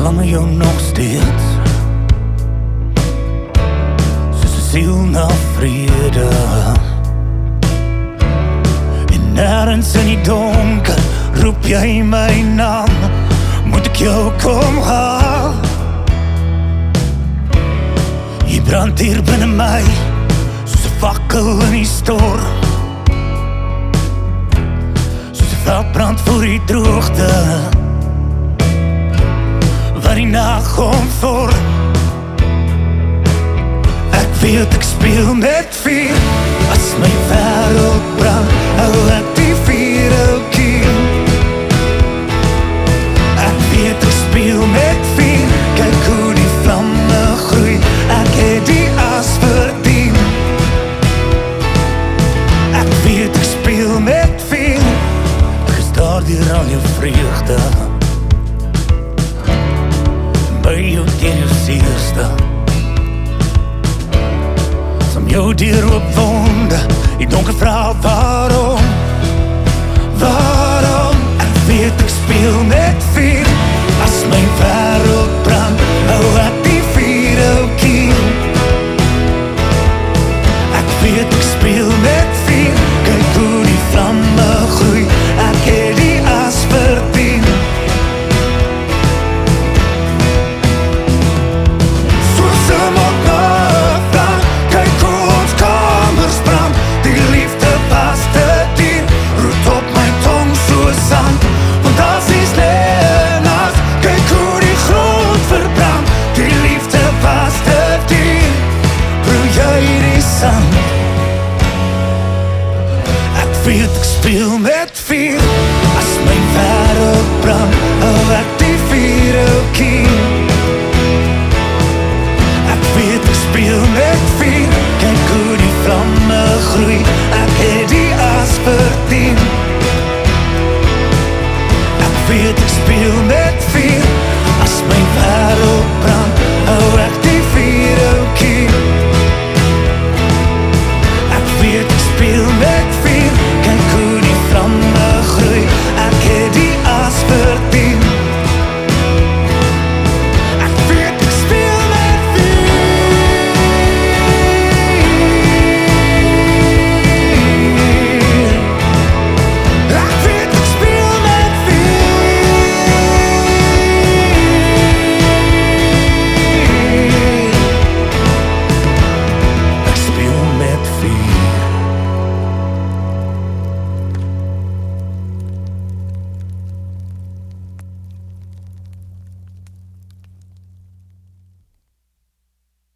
verlange jou nog steeds, soos 'n siel na vrede. En nêrens in die donker roep jy my naam, moet ek jou kom haal? Jy brand hier binne my, soos 'n fakkel in die storm, soos 'n veld brand voor die droogte, wat die nag omvorm. Ek weet ek speel met vuur, as my wêreld brand, hou ek die vuur elkeen. Ek weet ek speel met vuur, kyk hoe die vlamme groei, ek het die as verdien. Ek weet ek speel met vuur, ek is daardeur al jou vreugde, by jou teen jou seerste, som jou deur oop wonde, die donker vra waarom, waarom? Ek weet ek speel met vuur, as my wêreld brand, hou ek die vuur elkeen. Ek weet ek speel met vuur, kyk hoe die vlamme groei, ek het die as verdien. Soos 'n mokka, kyk hoe ons kamers brand, die liefde was te duur, roet op my tong soos sand, want as is lenas, kyk hoe die grond verbrand, die liefde was te duur, proe jy die sand. Ek weet ek speel met vuur, as my wêreld brand, hou ek